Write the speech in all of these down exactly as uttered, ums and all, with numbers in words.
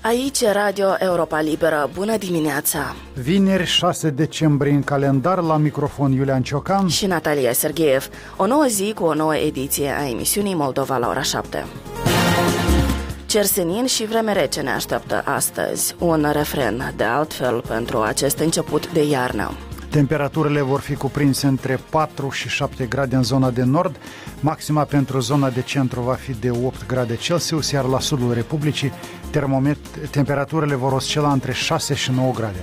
Aici Radio Europa Liberă. Bună dimineața! Vineri, șase decembrie în calendar, la microfon Iulian Ciocan și Natalia Sergeev. O nouă zi cu o nouă ediție a emisiunii Moldova la ora șapte. Cer senin și vreme rece ne așteaptă astăzi. Un refren de altfel pentru acest început de iarnă. Temperaturile vor fi cuprinse între patru și șapte grade în zona de nord, maxima pentru zona de centru va fi de opt grade Celsius, iar la sudul Republicii termomet- temperaturile vor oscila între șase și nouă grade.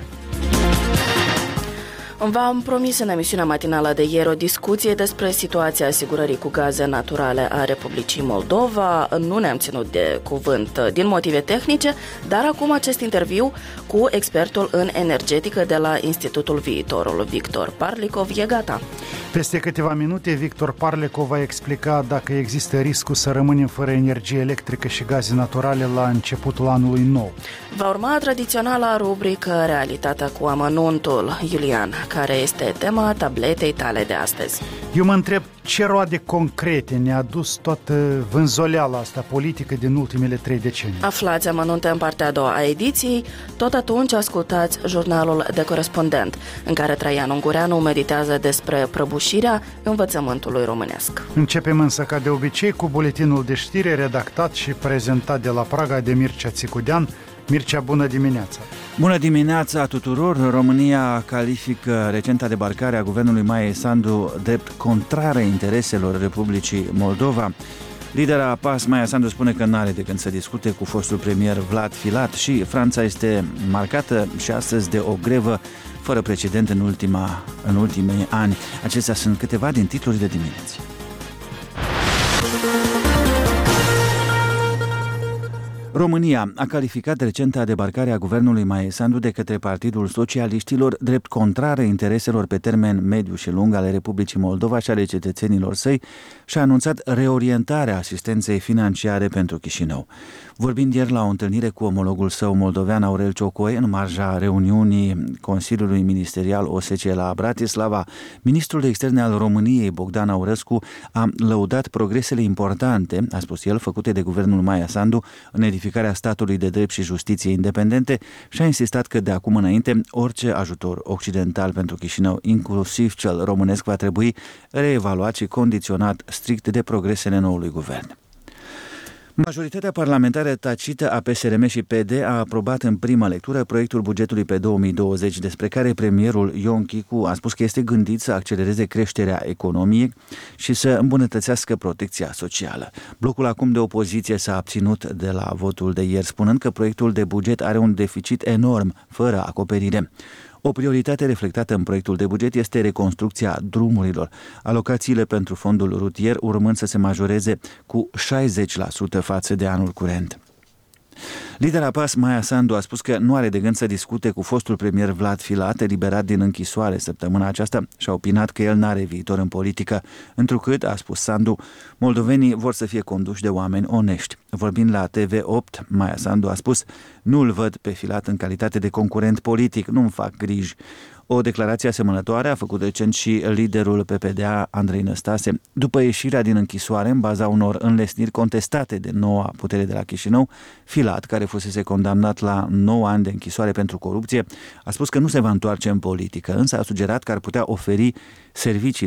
V-am promis în emisiunea matinală de ieri o discuție despre situația asigurării cu gaze naturale a Republicii Moldova. Nu ne-am ținut de cuvânt din motive tehnice, dar acum acest interviu cu expertul în energetică de la Institutul Viitorul, Victor Parlicov, e gata. Peste câteva minute, Victor Parlicov va explica dacă există riscul să rămânem fără energie electrică și gaze naturale la începutul anului nou. Va urma tradiționala rubrică Realitatea cu amănuntul. Iulian, care este tema tabletei tale de astăzi? Eu mă întreb ce roade concrete ne-a dus toată vânzoleala asta politică din ultimele trei decenii. Aflați amănunte în partea a doua a ediției. Tot atunci ascultați jurnalul de corespondent, în care Traian Ungureanu meditează despre prăbușirea învățământului românesc. Începem însă ca de obicei cu buletinul de știri redactat și prezentat de la Praga de Mircea Țicudean. Mircea, bună dimineața! Bună dimineața tuturor! România califică recenta debarcare a guvernului Maia Sandu drept contrară intereselor Republicii Moldova. Lidera P A S, Maia Sandu, spune că nu are de gând să discute cu fostul premier Vlad Filat și Franța este marcată și astăzi de o grevă fără precedent în, ultima, în ultimii ani. Acestea sunt câteva din titlurile dimineții. România a calificat recenta debarcare a guvernului Maia Sandu de către Partidul Socialiștilor drept contrară intereselor pe termen mediu și lung ale Republicii Moldova și ale cetățenilor săi și a anunțat reorientarea asistenței financiare pentru Chișinău. Vorbind ieri la o întâlnire cu omologul său moldovean Aurel Ciocoi în marja reuniunii Consiliului Ministerial O S C E la Bratislava, ministrul de externe al României, Bogdan Aurescu, a lăudat progresele importante, a spus el, făcute de guvernul Maia Sandu în edificarea statului de drept și justiție independente și a insistat că de acum înainte orice ajutor occidental pentru Chișinău, inclusiv cel românesc, va trebui reevaluat și condiționat strict de progresele noului guvern. Majoritatea parlamentară tacită a P S R M și P D a aprobat în prima lectură proiectul bugetului pe două mii douăzeci, despre care premierul Ion Chicu a spus că este gândit să accelereze creșterea economiei și să îmbunătățească protecția socială. Blocul acum de opoziție s-a abținut de la votul de ieri, spunând că proiectul de buget are un deficit enorm, fără acoperire. O prioritate reflectată în proiectul de buget este reconstrucția drumurilor, alocațiile pentru fondul rutier urmând să se majoreze cu șaizeci la sută față de anul curent. Lidera P A S, Maia Sandu, a spus că nu are de gând să discute cu fostul premier Vlad Filat, eliberat din închisoare săptămâna aceasta, și a opinat că el n-are viitor în politică, întrucât, a spus Sandu, moldovenii vor să fie conduși de oameni onești. Vorbind la T V opt, Maia Sandu a spus: nu-l văd pe Filat în calitate de concurent politic, nu-mi fac griji. O declarație asemănătoare a făcut recent și liderul P P D A, Andrei Năstase. După ieșirea din închisoare, în baza unor înlesniri contestate de noua putere de la Chișinău, Filat, care fusese condamnat la nouă ani de închisoare pentru corupție, a spus că nu se va întoarce în politică, însă a sugerat că ar putea oferi servicii